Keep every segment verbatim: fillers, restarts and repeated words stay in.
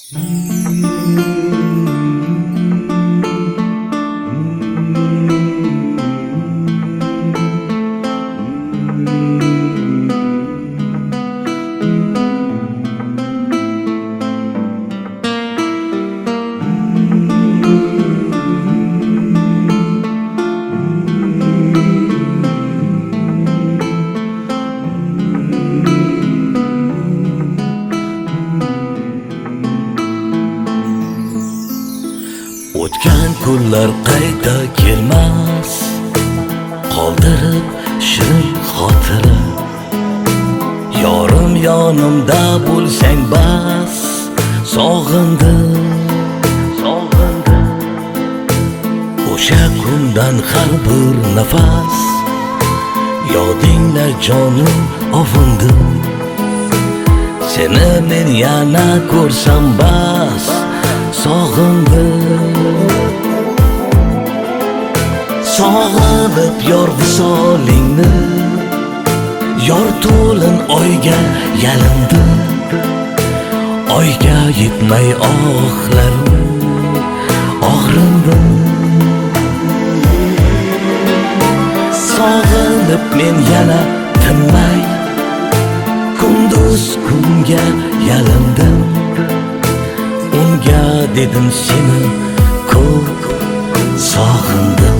O'tgan kunlar qayta kelmas, qoldirib shirin xotira. Yorim yonimda bo'lsang bas, sog'indim, sog'indim. O'sha kundan har bir nafas yodingda jonim ovindim. Seni men yana ko'rsam bas, sog'indim. Sog'inib yor visolingni, yor to'lin oyga yalindim. Oyga yetmay oxlarim og'rindim. Sog'inib men yana tinmay kunduz kunga yalindim. Unga dedim seni ko'p sog'indim.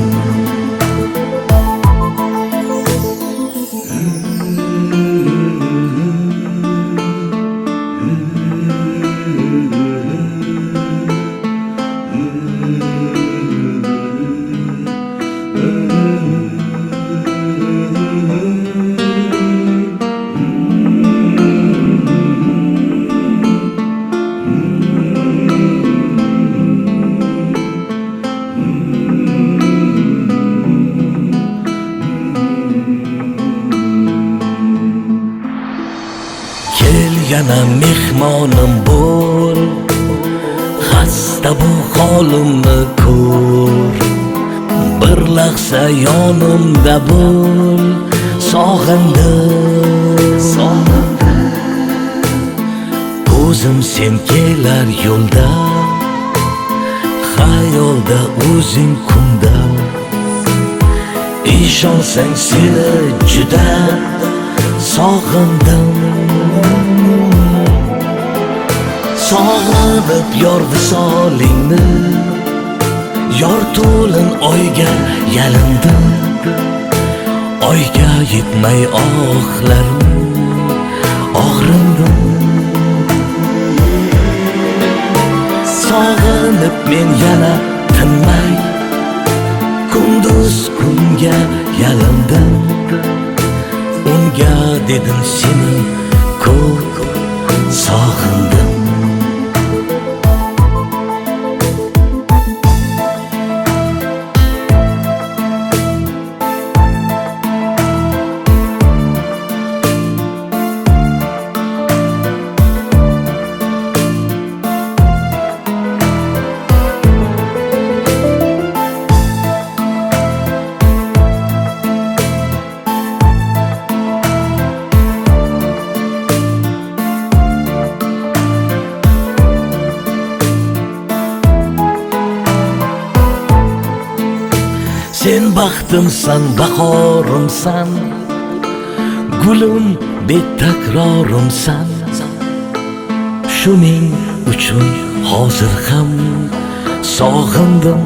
Yana mehmonim bo'l, xasta bu holimni ko'r. Bir lahza yonimda bo'l, sog'indim, sog'indim. Ko'zim sen kelar yo'lda, xayolda o'zing kunda. Ishonsang seni juda sog'indim. Sog'inib yor visolingni, yor to'lin oyga yalindim. Oyga yetmay oxlarim og'rindim. Sog'inib men yana tinmay kunduz kunga yalindim. Unga dedim seni ko'p sog'indim. Sen baxtimsan, bahorimsan, gulim betakrorimsan. Shuning uchun hozir ham sog'indim.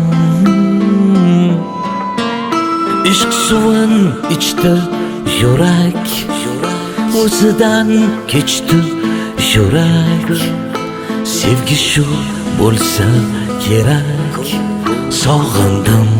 Ishq suvin ichdi yurak, o'zidan kechdi yurak. Sevgi shu bo'lsa kerak, sog'indim.